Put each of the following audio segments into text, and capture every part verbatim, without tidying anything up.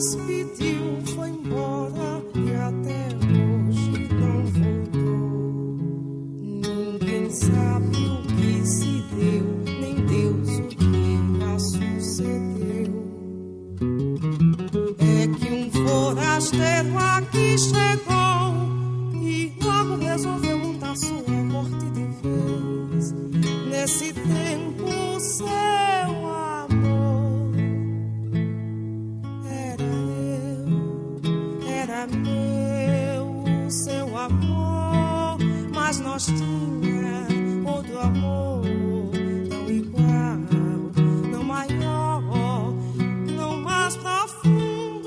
despediu, foi embora e até hoje não voltou. Ninguém sabe o que se deu, nem Deus o que a sucedeu. É que um forasteiro aqui chegou e logo resolveu montar sua corte de vez. Nesse tempo seu amor era eu, era meu, seu amor, mas nós tinha outro amor tão igual, não maior, não mais profundo,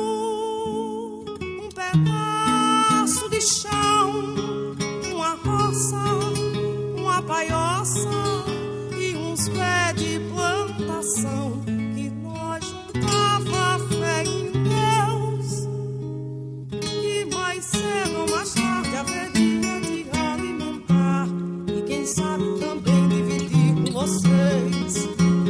um pedaço de chão, uma roça, uma paioça e uns pés de plantação que nós juntava fé em Deus, que mais cedo ou mais tarde haveria de alimentar e quem sabe também dividir com vocês.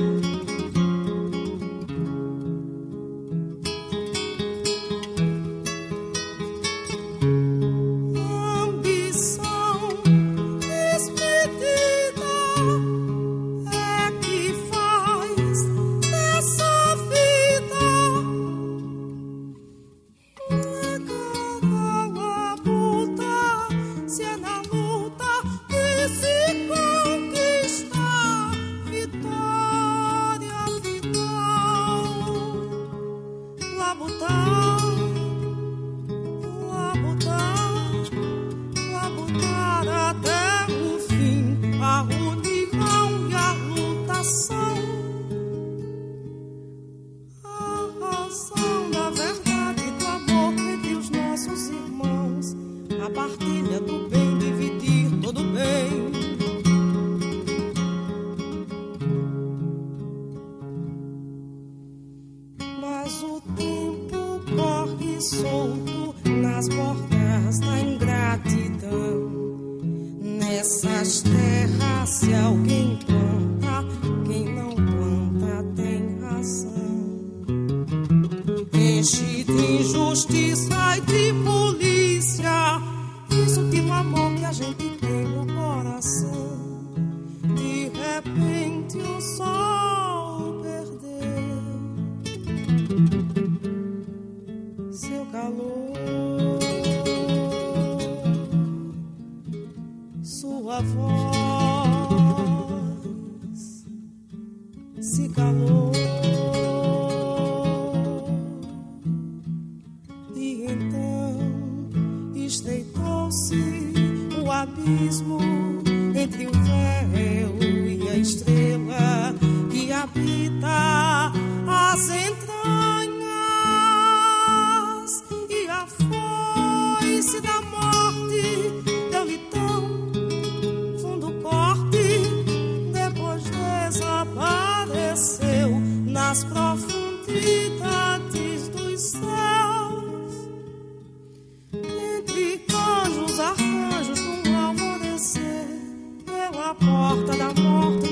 Nas profundidades dos céus, entre anjos, arcanjos, no alvorecer, pela porta da morte